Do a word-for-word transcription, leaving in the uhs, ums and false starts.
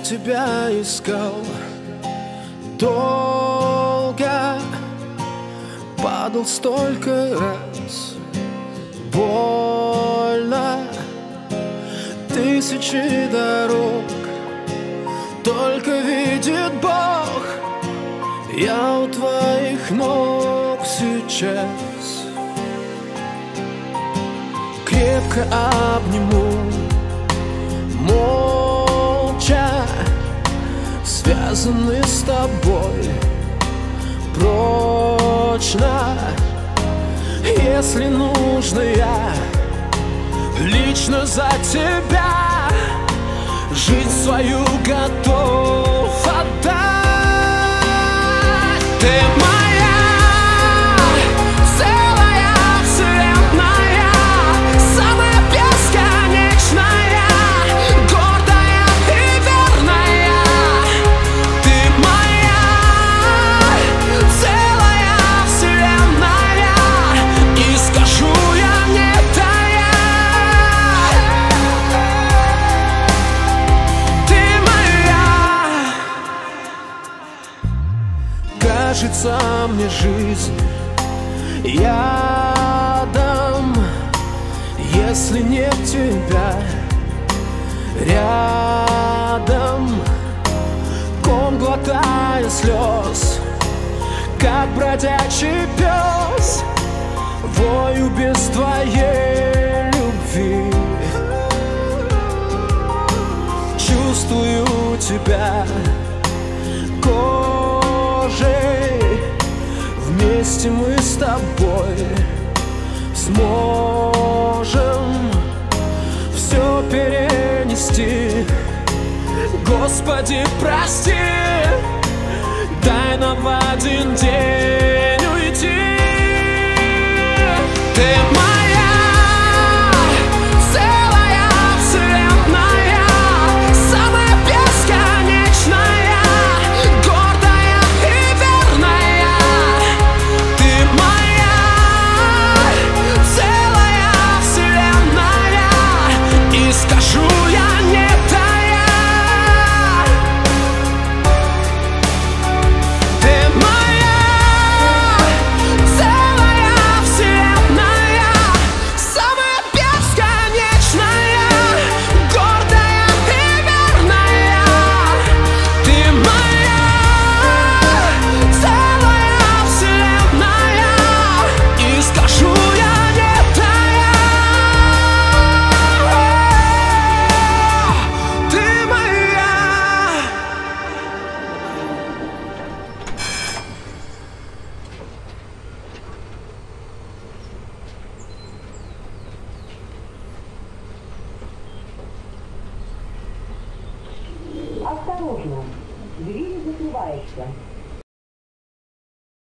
тебя искал долго, падал столько раз, больно, тысячи дорог, только видит Бог, я у твоих ног сейчас. Крепко обниму, молча, связаны с тобой прочно. Если нужно, я лично за тебя жизнь свою готов отдать. Ты моя целая вселенная, самая бесконечная, гордая и верная. Ты моя целая вселенная, и скажу я не тая. Ты моя. Кажется мне жизнь ядом, если нет тебя рядом. Ком глотая слез, как бродячий пес, вою без твоей любви. Чувствую тебя кожей, вместе мы с тобой сможем все перенести. Господи, прости, дай нам в один день уйти. Ты моя целая вселенная, самая бесконечная, гордая и верная. Ты моя целая вселенная, и скажу я не тая. Ты моя целая вселенная, самая бесконечная, гордая и верная. Ты моя целая вселенная, и скажу я не тая. Ты моя. Осторожно, дверь закрывается.